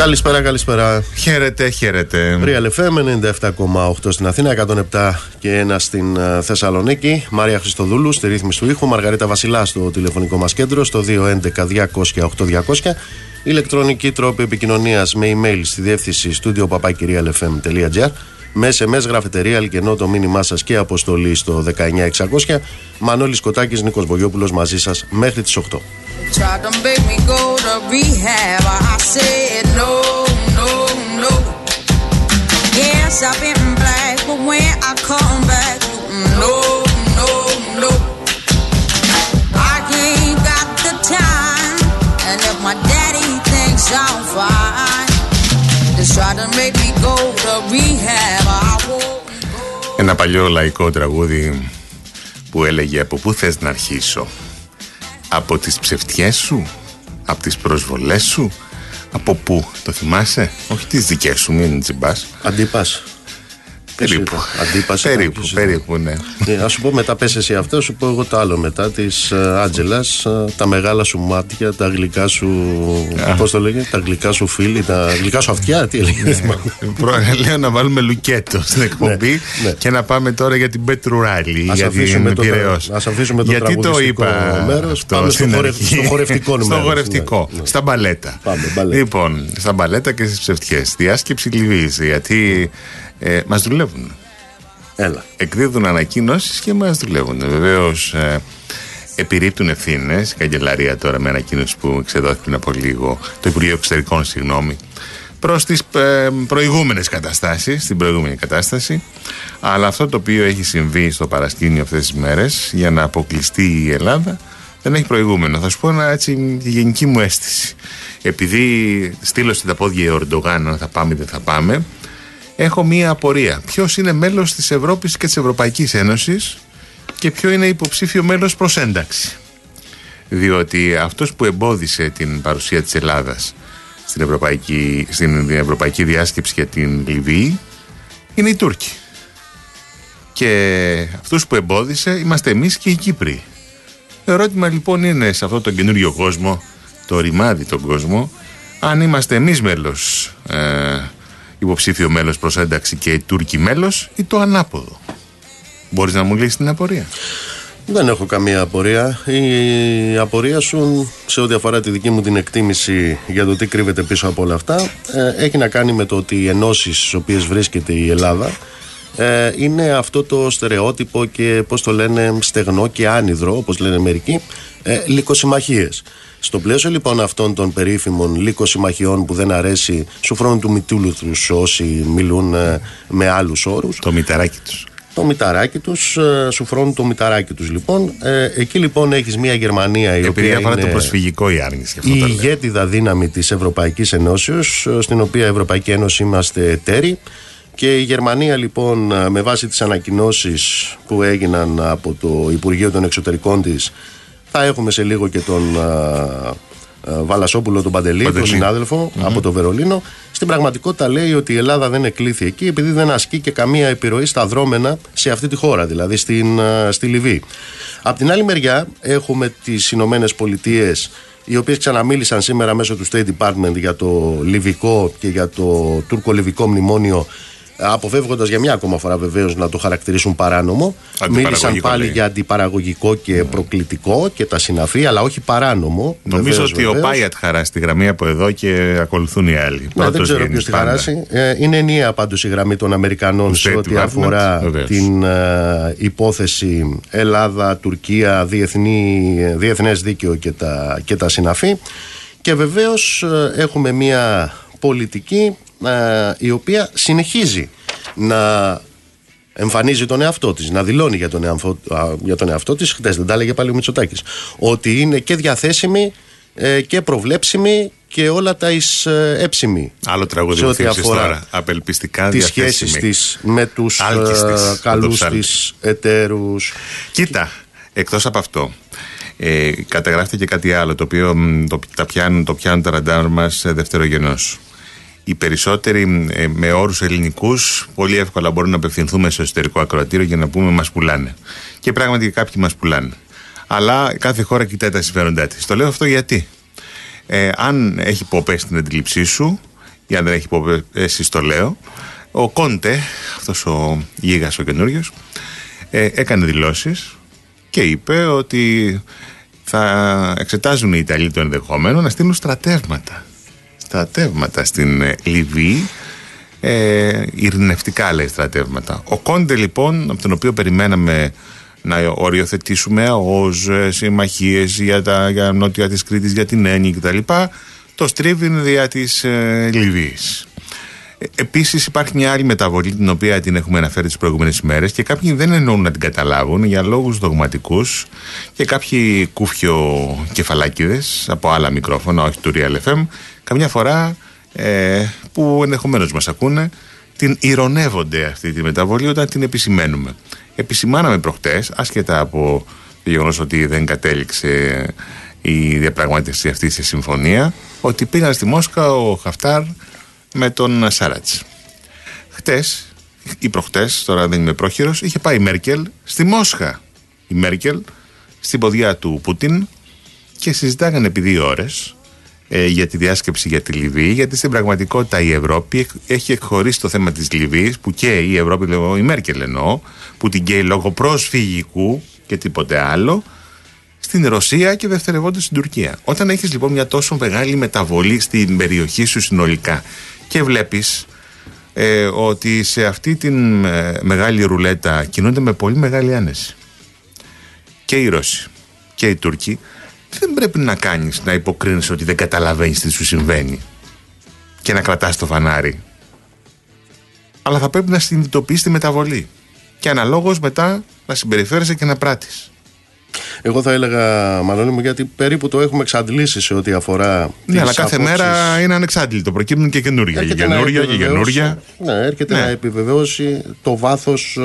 Καλησπέρα. Χαίρετε. Real FM 97,8 στην Αθήνα, 107 και 1 στην Θεσσαλονίκη. Μάρια Χριστοδούλου στη ρύθμιση του ήχου. Μαργαρίτα Βασιλά στο τηλεφωνικό μας κέντρο στο 211-200-8200. Ηλεκτρονική τρόπη επικοινωνίας με email στη διεύθυνση studio@realfm.gr. Με SMS γράφετε Real και ενώ το μήνυμά σας και αποστολή στο 19600. Μανώλης Κοτάκης, Νίκος Βογιόπουλος μαζί σας μέχρι τις 8. Tried to make me go to rehab. I said no. Yes, I've been black, but when I come back, no. I ain't got the time, and if my daddy thinks I'm fine, just try to make me go to rehab. I won't. Ένα παλιό λαϊκό τραγούδι που έλεγε «Από πού θες να αρχίσω? Από τις ψευτιές σου, από τις προσβολές σου, από πού, το θυμάσαι? Όχι τις δικές σου, μην τσιμπάς. Αντίπας. Περίπου, ναι. Ας σου πω μετά πες εσύ αυτό, σου πω εγώ το άλλο μετά της Άντζελας. Τα μεγάλα σου μάτια, τα γλυκά σου, πώς το λέγε, τα γλυκά σου φίλοι, τα γλυκά σου αυτιά, τι έλεγε? Λέω να βάλουμε λουκέτο στην εκπομπή και να πάμε τώρα για την Πετρουράλη. Ας αφήσουμε το τραγουδιστικό μέρος, πάμε στο χορευτικό νούμερο. Στο χορευτικό, στα μπαλέτα. Λοιπόν, στα μπαλέτα και στις ψευτιές. Διάσκεψη Λιβύης, γιατί μας δουλεύουν. Έλα. Εκδίδουν ανακοίνωσεις και μας δουλεύουν. Βεβαίως επιρρύπτουν ευθύνες. Η καγκελαρία τώρα με ανακοίνωση που εξεδόθηκε πριν από λίγο, το Υπουργείο Εξωτερικών, προς τις προηγούμενες καταστάσεις, στην προηγούμενη κατάσταση. Αλλά αυτό το οποίο έχει συμβεί στο παρασκήνιο αυτές τις μέρες για να αποκλειστεί η Ελλάδα δεν έχει προηγούμενο. Θα σου πω τη γενική μου αίσθηση. Επειδή στείλωσε τα πόδια ο Ερντογάν, αν θα πάμε ή δεν θα πάμε, έχω μία απορία. Ποιος είναι μέλος της Ευρώπης και της Ευρωπαϊκής Ένωσης και ποιο είναι υποψήφιο μέλος προς ένταξη? Διότι αυτός που εμπόδισε την παρουσία της Ελλάδας στην Ευρωπαϊκή Διάσκεψη για την Λιβύη είναι οι Τούρκοι. Και αυτούς που εμπόδισε είμαστε εμείς και οι Κύπροι. Το ερώτημα λοιπόν είναι σε αυτόν τον καινούριο κόσμο, το ρημάδι τον κόσμο, αν είμαστε εμείς μέλος, υποψήφιο μέλος προς ένταξη και οι Τούρκοι μέλος, ή το ανάποδο. Μπορείς να μου λύσεις την απορία? Δεν έχω καμία απορία. Η απορία σου σε ό,τι αφορά τη δική μου την εκτίμηση για το τι κρύβεται πίσω από όλα αυτά έχει να κάνει με το ότι οι ενώσεις στις οποίες βρίσκεται η Ελλάδα είναι αυτό το στερεότυπο και πώς το λένε στεγνό και άνυδρο, όπως λένε μερικοί, λυκοσυμμαχίες. Στο πλαίσιο λοιπόν αυτών των περίφημων λυκοσυμμαχιών που δεν αρέσει σου φρόνουν του μητούλουθρους όσοι μιλούν με άλλους όρους. Το μηταράκι τους. Το μηταράκι τους, σου φρόνουν το μηταράκι τους λοιπόν. Εκεί λοιπόν έχεις μια Γερμανία η οποία είναι το προσφυγικό η άρνηση. Η ηγέτιδα δύναμη της Ευρωπαϊκής Ενώσεως, στην οποία η Ευρωπαϊκή Ένωση είμαστε εταίροι. Και η Γερμανία λοιπόν με βάση τις ανακοινώσεις που έγιναν από το Υπουργείο των Εξωτερικών της, θα έχουμε σε λίγο και τον Βαλασόπουλο τον Παντελή, τον συνάδελφο από το Βερολίνο. Στην πραγματικότητα λέει ότι η Ελλάδα δεν εκλήθη εκεί επειδή δεν ασκεί και καμία επιρροή στα δρόμενα σε αυτή τη χώρα, δηλαδή στη Λιβύη. Απ' την άλλη μεριά έχουμε τις Ηνωμένες Πολιτείες, οι οποίες ξαναμίλησαν σήμερα μέσω του State Department για το λιβικό και για το τουρκο-λιβικό μνημόνιο, αποφεύγοντας για μια ακόμα φορά βεβαίως να το χαρακτηρίσουν παράνομο. Μίλησαν πάλι για αντιπαραγωγικό και προκλητικό και τα συναφή, αλλά όχι παράνομο. Νομίζω ότι ο Πάιατ χαράσει τη γραμμή από εδώ και ακολουθούν οι άλλοι. Δεν ξέρω ποιος τη χαράσει. Είναι ενιαία πάντως η γραμμή των Αμερικανών σε ό,τι αφορά την υπόθεση Ελλάδα, Τουρκία, διεθνές δίκαιο και τα συναφή. Και βεβαίως έχουμε μια πολιτική η οποία συνεχίζει να εμφανίζει τον εαυτό της, να δηλώνει για τον εαυτό της. Χτες δεν τα έλεγε πάλι ο Μητσοτάκης, ότι είναι και διαθέσιμη και προβλέψιμη και όλα τα έψιμη. Άλλο τραγούδι που θύμισες τώρα, απελπιστικά διαθέσιμη. Τις σχέσεις της με τους καλούς της εταίρους. Κοίτα, εκτός από αυτό καταγράφεται και κάτι άλλο το οποίο το πιάνουν τα ραντάρ μας δευτερογενώς. Οι περισσότεροι με όρους ελληνικούς πολύ εύκολα μπορούν να απευθυνθούμε στο εσωτερικό ακροατήριο για να πούμε μας πουλάνε. Και πράγματι κάποιοι μας πουλάνε. Αλλά κάθε χώρα κοιτάει τα συμφέροντά της. Το λέω αυτό γιατί αν έχει ποπές στην αντίληψή σου, ή αν δεν έχει υποπέσει το λέω, ο Κόντε, αυτός ο γίγας ο καινούριος, έκανε δηλώσεις και είπε ότι θα εξετάζουν οι Ιταλοί το ενδεχόμενο να στείλουν στρατεύματα στην Λιβύη, ειρηνευτικά λέει στρατεύματα. Ο Κόντε λοιπόν, από τον οποίο περιμέναμε να οριοθετήσουμε ως συμμαχίες για νότια της Κρήτης, για την Έννη κτλ, το στρίβει δια της Λιβύης. Επίσης υπάρχει μια άλλη μεταβολή την οποία την έχουμε αναφέρει τις προηγούμενες ημέρες και κάποιοι δεν εννοούν να την καταλάβουν για λόγους δογματικούς και κάποιοι κούφιο-κεφαλάκιδες από άλλα μικρόφωνα, όχι του Real FM, καμιά φορά που ενδεχομένως μας ακούνε, την ηρωνεύονται αυτή τη μεταβολή όταν την επισημαίνουμε. Επισημάναμε προχτές, άσχετα από το γεγονός ότι δεν κατέληξε η διαπραγμάτευση αυτή σε συμφωνία, ότι πήγαν στη Μόσχα ο Χαφτάρ με τον Σάρατς. Χτες ή προχτές, τώρα δεν είμαι πρόχειρος, είχε πάει η Μέρκελ στη Μόσχα. Η Μέρκελ στην ποδιά του Πούτιν και συζητάγανε επί 2 ώρες για τη διάσκεψη για τη Λιβύη, γιατί στην πραγματικότητα η Ευρώπη έχει εκχωρήσει το θέμα της Λιβύης, που και η Ευρώπη, η Μέρκελ εννοώ, που την καίει λόγω προσφυγικού και τίποτε άλλο, στην Ρωσία και δευτερευόντως στην Τουρκία. Όταν έχεις λοιπόν μια τόσο μεγάλη μεταβολή στην περιοχή σου συνολικά και βλέπεις ότι σε αυτή την μεγάλη ρουλέτα κινούνται με πολύ μεγάλη άνεση και οι Ρώσοι και οι Τούρκοι, δεν πρέπει να υποκρίνεις ότι δεν καταλαβαίνεις τι σου συμβαίνει και να κρατάς το φανάρι, αλλά θα πρέπει να συνειδητοποιείς τη μεταβολή και αναλόγως μετά να συμπεριφέρεσαι και να πράττεις. Εγώ θα έλεγα, Μανώλη μου, γιατί περίπου το έχουμε εξαντλήσει σε ό,τι αφορά. Ναι, αλλά κάθε μέρα είναι ανεξάντλητο. Προκύπτουν και καινούργια. Ναι, έρχεται να επιβεβαιώσει το βάθος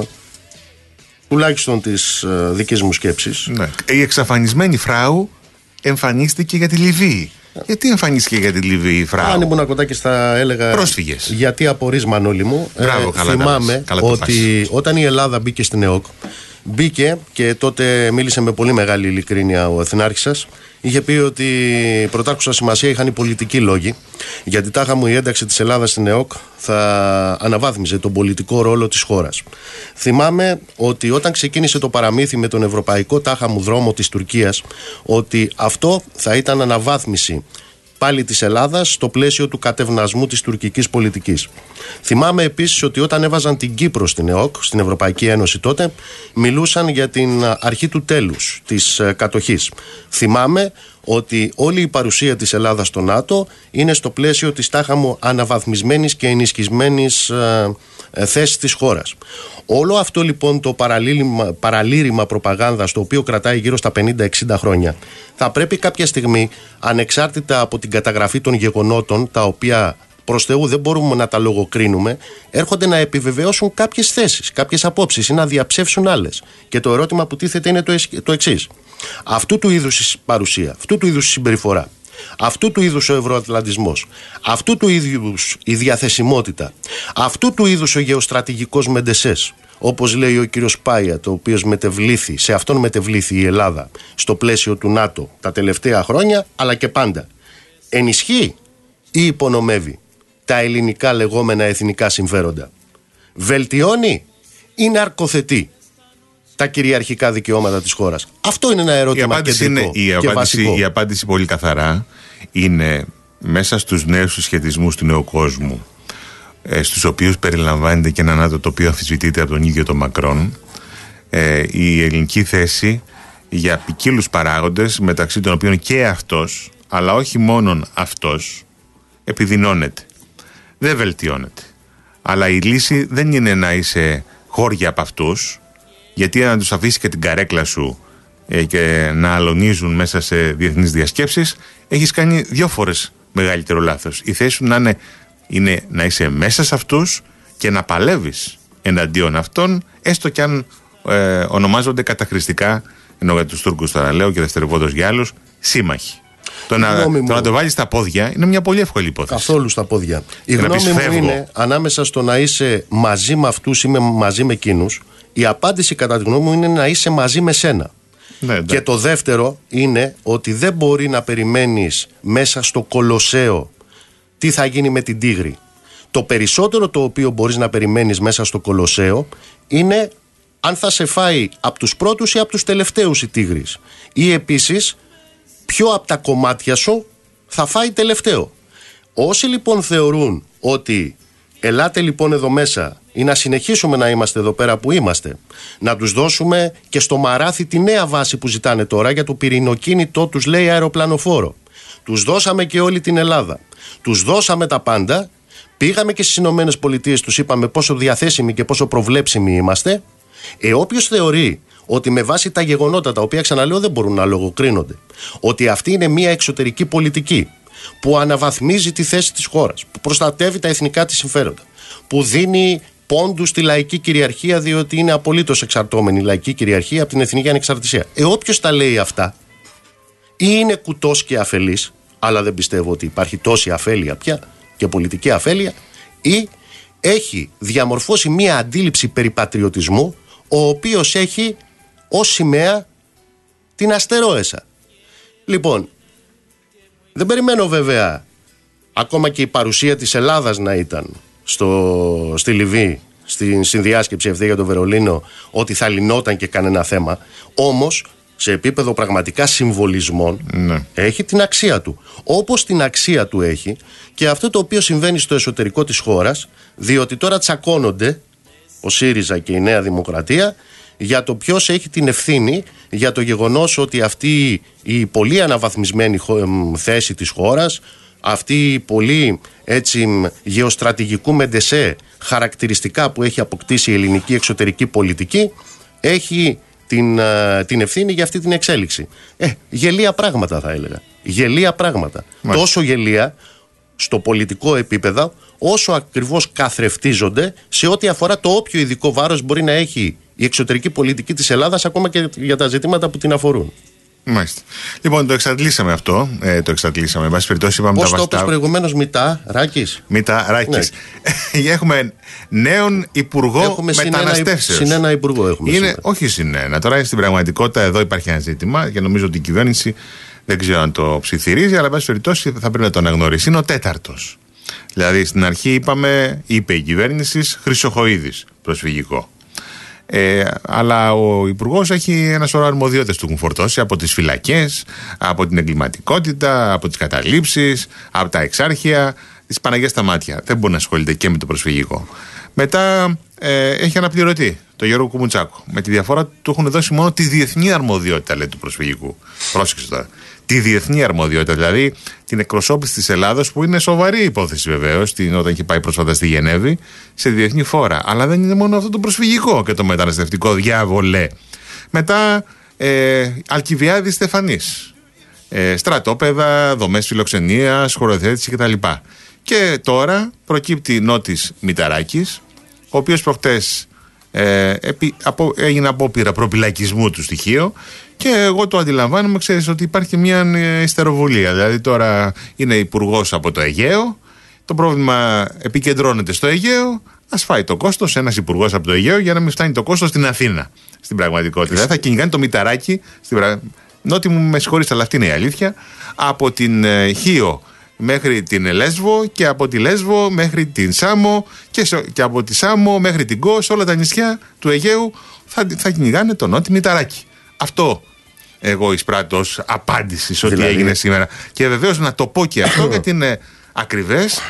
τουλάχιστον της δικής μου σκέψης. Ναι. Η εξαφανισμένη Φράου εμφανίστηκε για τη Λιβύη. Γιατί εμφανίστηκε για τη Λιβύη η Φράου? Αν ήμουν κοντάκης θα έλεγα πρόσφυγες. Γιατί απορείς, Μανώλη μου. Θυμάμαι ότι όταν η Ελλάδα μπήκε στην ΕΟΚ, μπήκε και τότε μίλησε με πολύ μεγάλη ειλικρίνεια ο εθνάρχης σας. Είχε πει ότι πρωτάρχουσα σημασία είχαν οι πολιτικοί λόγοι, γιατί τάχα μου η ένταξη της Ελλάδας στην ΕΟΚ θα αναβάθμιζε τον πολιτικό ρόλο της χώρας. Θυμάμαι ότι όταν ξεκίνησε το παραμύθι με τον ευρωπαϊκό τάχα μου δρόμο της Τουρκίας, ότι αυτό θα ήταν αναβάθμιση πάλι της Ελλάδας στο πλαίσιο του κατευνασμού της τουρκικής πολιτικής. Θυμάμαι επίσης ότι όταν έβαζαν την Κύπρο στην ΕΟΚ, στην Ευρωπαϊκή Ένωση τότε, μιλούσαν για την αρχή του τέλους της κατοχής. Θυμάμαι ότι όλη η παρουσία της Ελλάδας στο ΝΑΤΟ είναι στο πλαίσιο της τάχα μου αναβαθμισμένης και ενισχυσμένης θέσης της χώρας. Όλο αυτό λοιπόν το παραλήρημα προπαγάνδας, το οποίο κρατάει γύρω στα 50-60 χρόνια, θα πρέπει κάποια στιγμή, ανεξάρτητα από την καταγραφή των γεγονότων, τα οποία προς Θεού δεν μπορούμε να τα λογοκρίνουμε, έρχονται να επιβεβαιώσουν κάποιες θέσεις, κάποιες απόψεις ή να διαψεύσουν άλλες. Και το ερώτημα που τίθεται είναι το εξής. Αυτού του είδους η παρουσία, αυτού του είδους η συμπεριφορά, αυτού του είδους ο ευρωατλαντισμός, αυτού του είδους η διαθεσιμότητα, αυτού του είδους ο γεωστρατηγικός μεντεσές, όπως λέει ο κύριος Πάια, το οποίος σε αυτόν μετεβλήθη η Ελλάδα στο πλαίσιο του ΝΑΤΟ τα τελευταία χρόνια, αλλά και πάντα, ενισχύει ή υπονομεύει τα ελληνικά λεγόμενα εθνικά συμφέροντα? Βελτιώνει ή ναρκοθετεί τα κυριαρχικά δικαιώματα της χώρας? Αυτό είναι ένα ερώτημα κεντρικό και βασικό. Η απάντηση πολύ καθαρά είναι μέσα στους νέους συσχετισμούς του νέου κόσμου, στους οποίους περιλαμβάνεται και ένα ΝΑΤΟ το οποίο αμφισβητείται από τον ίδιο τον Μακρόν, η ελληνική θέση για ποικίλους παράγοντες, μεταξύ των οποίων και αυτός, αλλά όχι μόνον αυτός, επιδεινώνεται. Δεν βελτιώνεται. Αλλά η λύση δεν είναι να είσαι χώρια από αυτούς, γιατί να τους αφήσει και την καρέκλα σου και να αλωνίζουν μέσα σε διεθνείς διασκέψεις, έχεις κάνει 2 φορές μεγαλύτερο λάθος. Η θέση σου είναι να είσαι μέσα σε αυτούς και να παλεύεις εναντίον αυτών, έστω κι αν ονομάζονται καταχρηστικά, ενώ για τους Τούρκους τώρα λέω και δευτερευόντως για άλλους, σύμμαχοι. Το να το βάλεις στα πόδια είναι μια πολύ εύκολη υπόθεση. Καθόλου στα πόδια. Η γνώμη μου είναι ανάμεσα στο να είσαι μαζί με αυτούς ή μαζί με εκείνους, η απάντηση κατά τη γνώμη μου είναι να είσαι μαζί με σένα. Ναι. Και το δεύτερο είναι ότι δεν μπορεί να περιμένεις μέσα στο κολοσσέο τι θα γίνει με την Τίγρη. Το περισσότερο το οποίο μπορείς να περιμένεις μέσα στο Κολοσσέο είναι αν θα σε φάει από τους πρώτους ή από τους τελευταίους η Τίγρης. Ή επίσης ποιο από τα κομμάτια σου θα φάει τελευταίο. Όσοι λοιπόν θεωρούν ότι ελάτε λοιπόν εδώ μέσα ή να συνεχίσουμε να είμαστε εδώ πέρα που είμαστε, να τους δώσουμε και στο Μαράθι τη νέα βάση που ζητάνε τώρα για το πυρηνοκίνητο, τους λέει αεροπλανοφόρο. Τους δώσαμε και όλη την Ελλάδα. Τους δώσαμε τα πάντα. Πήγαμε και στις Ηνωμένες Πολιτείες, τους είπαμε πόσο διαθέσιμοι και πόσο προβλέψιμοι είμαστε. Όποιος θεωρεί ότι με βάση τα γεγονότα, τα οποία ξαναλέω δεν μπορούν να λογοκρίνονται, ότι αυτή είναι μια εξωτερική πολιτική που αναβαθμίζει τη θέση της χώρας, που προστατεύει τα εθνικά της συμφέροντα, που δίνει πόντους στη λαϊκή κυριαρχία, διότι είναι απολύτως εξαρτώμενη η λαϊκή κυριαρχία από την εθνική ανεξαρτησία. Όποιος τα λέει αυτά, ή είναι κουτός και αφελής, αλλά δεν πιστεύω ότι υπάρχει τόση αφέλεια πια και πολιτική αφέλεια, ή έχει διαμορφώσει μία αντίληψη περί πατριωτισμού, ο οποίος έχει ως σημαία την αστερόεσα. Λοιπόν, δεν περιμένω βέβαια ακόμα και η παρουσία της Ελλάδας να ήταν στη Λιβύη, στην συνδιάσκεψη αυτή για το Βερολίνο, ότι θα λυνόταν και κανένα θέμα. Όμως σε επίπεδο πραγματικά συμβολισμών, έχει την αξία του. Όπως την αξία του έχει και αυτό το οποίο συμβαίνει στο εσωτερικό της χώρας, διότι τώρα τσακώνονται ο ΣΥΡΙΖΑ και η Νέα Δημοκρατία για το ποιος έχει την ευθύνη για το γεγονός ότι αυτή η πολύ αναβαθμισμένη θέση της χώρας, αυτή η πολύ γεωστρατηγικού μεντεσέ χαρακτηριστικά που έχει αποκτήσει η ελληνική εξωτερική πολιτική, έχει την ευθύνη για αυτή την εξέλιξη. Γελία πράγματα θα έλεγα. Γελία πράγματα. Μάλιστα. Τόσο γελία στο πολιτικό επίπεδο, όσο ακριβώς καθρεφτίζονται σε ό,τι αφορά το όποιο ειδικό βάρος μπορεί να έχει η εξωτερική πολιτική της Ελλάδας, ακόμα και για τα ζητήματα που την αφορούν. Μάλιστα. Λοιπόν, το εξαντλήσαμε αυτό. Το εξαντλήσαμε. Εν πάση περιπτώσει, είπαμε πώς το είπες προηγουμένως, Μηταράκης. Μηταράκης. Ναι. Έχουμε νέον υπουργό μεταναστεύσεως. Συνένα υπουργό έχουμε. Όχι συνένα. Τώρα στην πραγματικότητα εδώ υπάρχει ένα ζήτημα και νομίζω ότι η κυβέρνηση δεν ξέρω αν το ψιθυρίζει, αλλά εν πάση περιπτώσει θα πρέπει να τον αναγνωρίσει. Είναι ο τέταρτος. Δηλαδή στην αρχή είπε η κυβέρνηση Χρυσοχοΐδης προσφυγικό. Αλλά ο Υπουργός έχει ένα σωρό αρμοδιότητες που έχουν φορτώσει από τις φυλακές, από την εγκληματικότητα, από τις καταλήψεις, από τα εξάρχεια, τις Παναγιές στα μάτια. Δεν μπορεί να ασχολείται και με το προσφυγικό. Μετά έχει αναπληρωτή, τον Γιώργο Κουμουτσάκο. Με τη διαφορά του έχουν δώσει μόνο τη διεθνή αρμοδιότητα, λέει, του προσφυγικού. Πρόσεξε τώρα. Τη διεθνή αρμοδιότητα, δηλαδή την εκπροσώπηση της Ελλάδος, που είναι σοβαρή υπόθεση βεβαίως, όταν έχει πάει πρόσφατα στη Γενέβη, σε διεθνή φόρα. Αλλά δεν είναι μόνο αυτό το προσφυγικό και το μεταναστευτικό, διάβολε. Μετά Αλκιβιάδης Στεφανής. Στρατόπεδα, δομές φιλοξενίας, χωροθέτηση κτλ. Και τώρα προκύπτει Νότης Μηταράκης, ο οποίος προχτές έγινε απόπειρα προπυλακισμού του στοιχείο. Και εγώ το αντιλαμβάνομαι, ξέρεις, ότι υπάρχει μια ιστεροβουλία. Δηλαδή τώρα είναι υπουργός από το Αιγαίο, το πρόβλημα επικεντρώνεται στο Αιγαίο, ας φάει το κόστος ένας υπουργός από το Αιγαίο για να μην φτάνει το κόστος στην Αθήνα. Στην πραγματικότητα. Δηλαδή θα κυνηγάνε το Μηταράκι. Νότι μου, με συγχωρείς, αλλά αυτή είναι η αλήθεια. Από την Χίο μέχρι την Λέσβο και από τη Λέσβο μέχρι την Σάμο και από τη Σάμο μέχρι την Κο, σε όλα τα νησιά του Αιγαίου θα κυνηγάνε το Νότι Μηταράκι. Αυτό εγώ εισπράττω ως απάντηση σε ό,τι έγινε σήμερα. Και βεβαίως να το πω και αυτό, γιατί είναι ακριβές.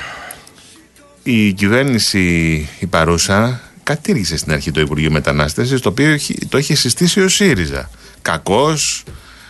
Η κυβέρνηση η παρούσα κατήργησε στην αρχή το Υπουργείο Μετανάστευσης, το οποίο το είχε συστήσει ο ΣΥΡΙΖΑ. Κακός,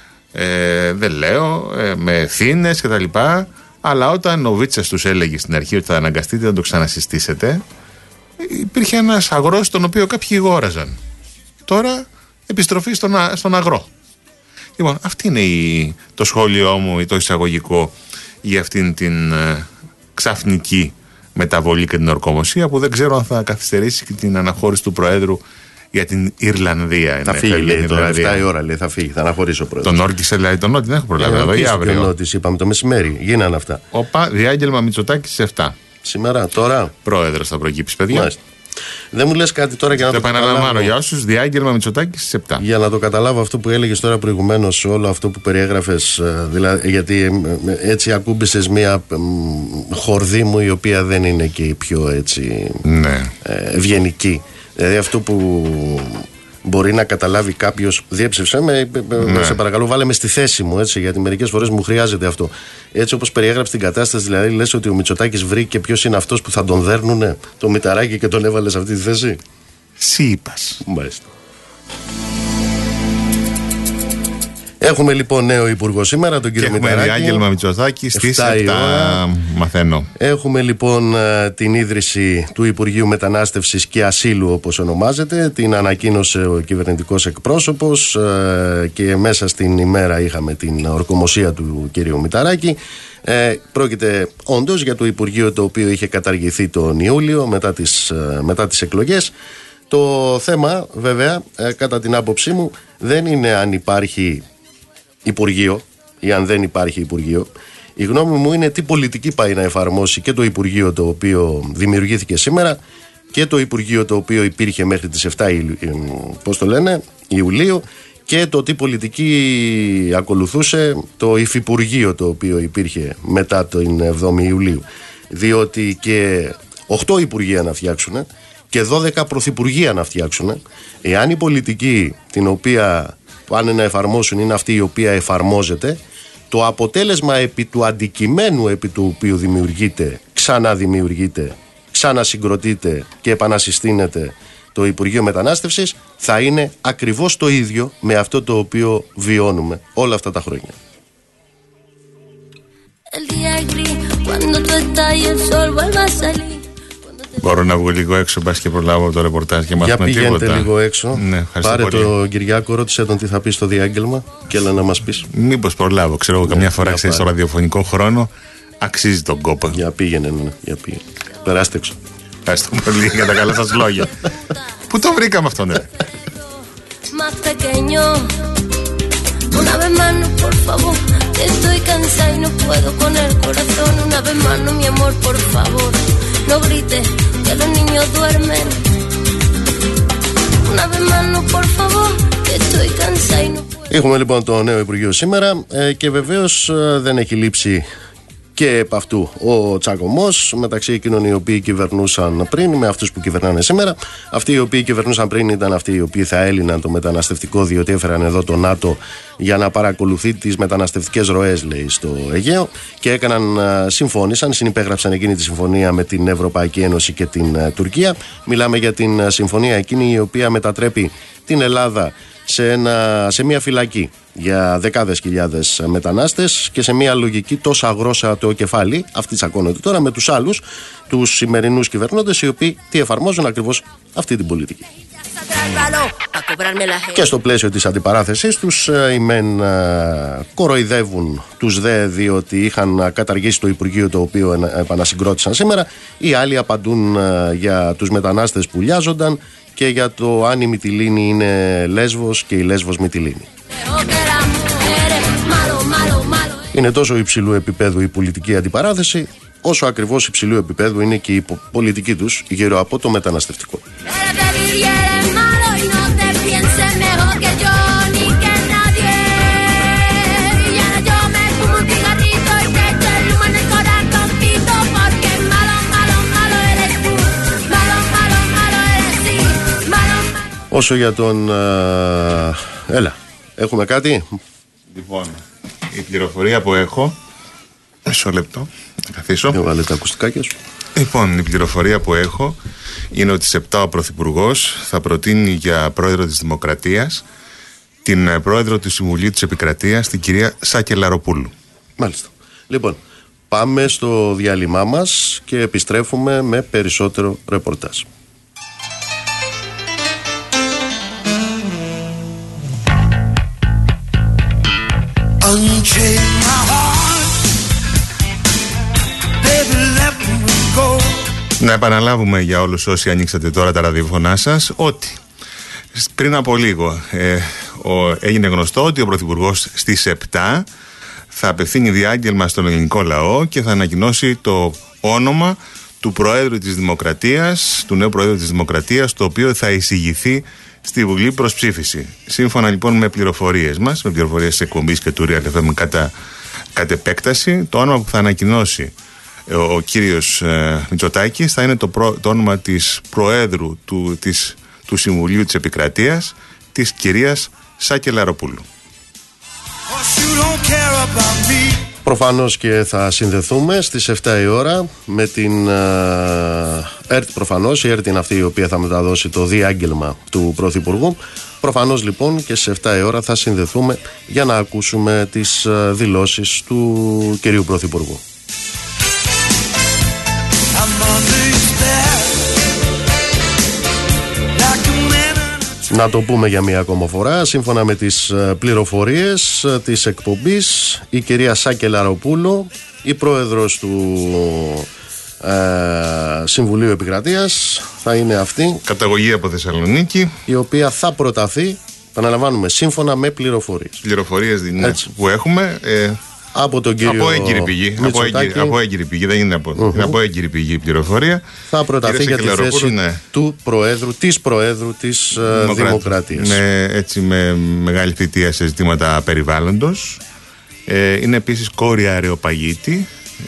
δεν λέω, με ευθύνες κτλ. Αλλά όταν ο Βίτσας τους έλεγε στην αρχή ότι θα αναγκαστείτε να το ξανασυστήσετε, υπήρχε ένας αγρός τον οποίο κάποιοι γόραζαν. Τώρα επιστροφή στον αγρό. Λοιπόν, αυτή είναι το σχόλιο μου, το εισαγωγικό για αυτήν την ξαφνική μεταβολή και την ορκομοσία, που δεν ξέρω αν θα καθυστερήσει και την αναχώρηση του Προέδρου για την Ιρλανδία. Θα φύγει, λέει, τώρα 7 η ώρα, λέει, θα φύγει, θα αναχωρήσει ο Πρόεδρος. Τον όρκησε, δηλαδή, τον Νότι, δεν έχω προλάβει εδώ ή αύριο. Τον Νότι, είπαμε το μεσημέρι, γίνανε αυτά. Διάγγελμα Μητσοτάκης σε 7. Σήμερα, τώρα. Πρόεδρος θα προκύψει, παιδιά. Μάλιστα. Δεν μου λες κάτι τώρα για να το επαναλαμβάνω για όσους, διάγγελμα Μητσοτάκης στις 7. Για να το καταλάβω αυτό που έλεγες τώρα προηγουμένως, όλο αυτό που περιέγραφες, δηλαδή, γιατί έτσι ακούμπησες μια χορδή μου η οποία δεν είναι και η πιο έτσι ευγενική. Δηλαδή αυτό που μπορεί να καταλάβει κάποιος, διέψευσέ με, σε παρακαλώ βάλε με στη θέση μου, έτσι, γιατί μερικές φορές μου χρειάζεται αυτό. Έτσι όπως περιέγραψε την κατάσταση, δηλαδή λες ότι ο Μητσοτάκης βρήκε ποιος είναι αυτός που θα τον δέρνουνε, το Μηταράκη, και τον έβαλε σε αυτή τη θέση. Σύπας. Μάλιστα. Έχουμε λοιπόν νέο υπουργό σήμερα, τον κύριο Μηταράκη. Έχουμε διάγγελμα Μητσοτάκη στις 7, μαθαίνω. Έχουμε λοιπόν την ίδρυση του Υπουργείου Μετανάστευσης και Ασύλου, όπως ονομάζεται. Την ανακοίνωσε ο κυβερνητικός εκπρόσωπος και μέσα στην ημέρα είχαμε την ορκομοσία του κυρίου Μηταράκη. Πρόκειται όντως για το Υπουργείο το οποίο είχε καταργηθεί τον Ιούλιο μετά τις εκλογές. Το θέμα βέβαια, κατά την άποψή μου, δεν είναι αν υπάρχει Υπουργείο ή αν δεν υπάρχει Υπουργείο. Η γνώμη μου είναι τι πολιτική πάει να εφαρμόσει και το Υπουργείο το οποίο δημιουργήθηκε σήμερα και το Υπουργείο το οποίο υπήρχε μέχρι τις 7 Ιουλίου, και το τι πολιτική ακολουθούσε το Υφυπουργείο το οποίο υπήρχε μετά την 7η Ιουλίου. Διότι και 8 Υπουργεία να φτιάξουν και 12 Πρωθυπουργεία να φτιάξουν, εάν η πολιτική την οποία πάνε να εφαρμόσουν είναι αυτή η οποία εφαρμόζεται, το αποτέλεσμα επί του αντικειμένου επί του οποίου δημιουργείται, ξαναδημιουργείται, ξανασυγκροτείται και επανασυστήνεται το Υπουργείο Μετανάστευσης, θα είναι ακριβώς το ίδιο με αυτό το οποίο βιώνουμε όλα αυτά τα χρόνια. Μπορώ να βγω λίγο έξω, μπας και προλάβω το ρεπορτάζ και μάθουμε τίποτα. Για πηγαίνετε λίγο έξω. Ναι, πάρε πολύ. τον Κυριάκο, ρώτησε τον τι θα πει στο διάγγελμα και έλα να μας πεις. Μήπως προλάβω, ξέρω εγώ, καμιά φορά ξέρεις στο ραδιοφωνικό χρόνο αξίζει τον κόπο. Για πήγαινε, για πήγαινε. Περάστε έξω. Ευχαριστώ πολύ για τα καλά σας λόγια. Πού το βρήκαμε αυτόν, ναι. Una vez más, no, por favor. Estoy cansada y no puedo con el corazón. Una vez más, no, mi amor, por favor. No grites, que los niños duermen. Una vez más, no, por favor. Estoy cansada y no puedo. Έχουμε λοιπόν το νέο Υπουργείο σήμερα και βεβαίως δεν έχει λείψει και επ' αυτού ο τσακωμός μεταξύ εκείνων οι οποίοι κυβερνούσαν πριν με αυτούς που κυβερνάνε σήμερα. Αυτοί οι οποίοι κυβερνούσαν πριν ήταν αυτοί οι οποίοι θα έλυναν το μεταναστευτικό, διότι έφεραν εδώ το ΝΑΤΟ για να παρακολουθεί τις μεταναστευτικές ροές, λέει, στο Αιγαίο, και συμφώνησαν, συνυπέγραψαν εκείνη τη συμφωνία με την Ευρωπαϊκή Ένωση και την Τουρκία. Μιλάμε για την συμφωνία εκείνη η οποία μετατρέπει την Ελλάδα σε μια φυλακή για δεκάδες χιλιάδες μετανάστες και σε μια λογική τόσο αγρόσα το κεφάλι. Αυτή τσακώνεται τώρα με τους άλλους, τους σημερινούς κυβερνώντες, οι οποίοι τι εφαρμόζουν ακριβώς αυτή την πολιτική. Και στο πλαίσιο της αντιπαράθεσης τους, οι μεν κοροϊδεύουν τους δε, διότι είχαν καταργήσει το Υπουργείο το οποίο επανασυγκρότησαν σήμερα. Οι άλλοι απαντούν για τους μετανάστες που λιάζονταν και για το αν η Μυτιλήνη είναι Λέσβος και η Λέσβος Μυτιλήνη. Είναι τόσο υψηλού επίπεδου η πολιτική αντιπαράθεση, όσο ακριβώς υψηλού επίπεδου είναι και η πολιτική τους γύρω από το μεταναστευτικό. Όσο για τον... έλα, έχουμε κάτι? Λοιπόν, η πληροφορία που έχω... Μισό λεπτό, να καθίσω. Βάλε τα ακουστικάκια σου. Λοιπόν, η πληροφορία που έχω είναι ότι στις 7 ο Πρωθυπουργός θα προτείνει για πρόεδρο της Δημοκρατίας την πρόεδρο του Συμβουλίου της Επικρατείας, την κυρία Σακελαροπούλου. Μάλιστα. Λοιπόν, πάμε στο διάλειμμά μας και επιστρέφουμε με περισσότερο ρεπορτάζ. Να επαναλάβουμε για όλους όσοι ανοίξατε τώρα τα ραδιοφωνά σας ότι πριν από λίγο έγινε γνωστό ότι ο Πρωθυπουργός στις 7 θα απευθύνει διάγγελμα στον ελληνικό λαό και θα ανακοινώσει το όνομα του Προέδρου της Δημοκρατίας, του νέου Προέδρου της Δημοκρατίας, το οποίο θα εισηγηθεί στη Βουλή προς ψήφιση. Σύμφωνα λοιπόν με πληροφορίες μας, με πληροφορίες της εκπομπής και του Real FM κατ' επέκταση, το όνομα που θα ανακοινώσει ο κύριος Μητσοτάκης θα είναι το όνομα της Προέδρου του Συμβουλίου της Επικρατείας, της κυρίας Σακελαροπούλου. Προφανώς και θα συνδεθούμε στις 7 η ώρα με την ΕΡΤ. Προφανώς η ΕΡΤ είναι αυτή η οποία θα μεταδώσει το διάγγελμα του Πρωθυπουργού. Προφανώς λοιπόν και στις 7 η ώρα θα συνδεθούμε για να ακούσουμε τις δηλώσεις του κυρίου Πρωθυπουργού. Να το πούμε για μία ακόμα φορά, σύμφωνα με τις πληροφορίες της εκπομπής, η κυρία Σακελαροπούλου, η πρόεδρος του Συμβουλίου Επικρατείας, θα είναι αυτή. Καταγωγή από Θεσσαλονίκη. Η οποία θα προταθεί, επαναλαμβάνουμε, σύμφωνα με πληροφορίες. Πληροφορίες που έχουμε. Από τον κύριο από έγκυρη πηγή. Από έγκυρη πηγή, δεν είναι από έγκυρη πηγή η πληροφορία. Θα προταθεί για τη θέση του Προέδρου, της Προέδρου της Δημοκρατίας. Με μεγάλη θητεία σε ζητήματα περιβάλλοντος. Είναι επίσης κόρη Αρεοπαγίτη.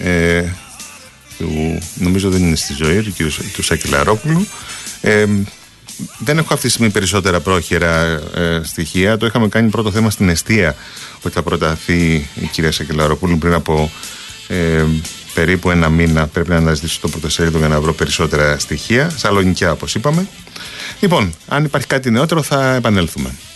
Νομίζω δεν είναι στη ζωή του Σακελαρόπουλου. Δεν έχω αυτή τη στιγμή περισσότερα πρόχειρα στοιχεία. Το είχαμε κάνει πρώτο θέμα στην εστία, ότι θα προταθεί η κυρία Σακελαροπούλου πριν από περίπου ένα μήνα. Πρέπει να αναζητήσω το πρωτοσέλιδο για να βρω περισσότερα στοιχεία. Σαλονικιά, όπως είπαμε. Λοιπόν, αν υπάρχει κάτι νεότερο θα επανέλθουμε.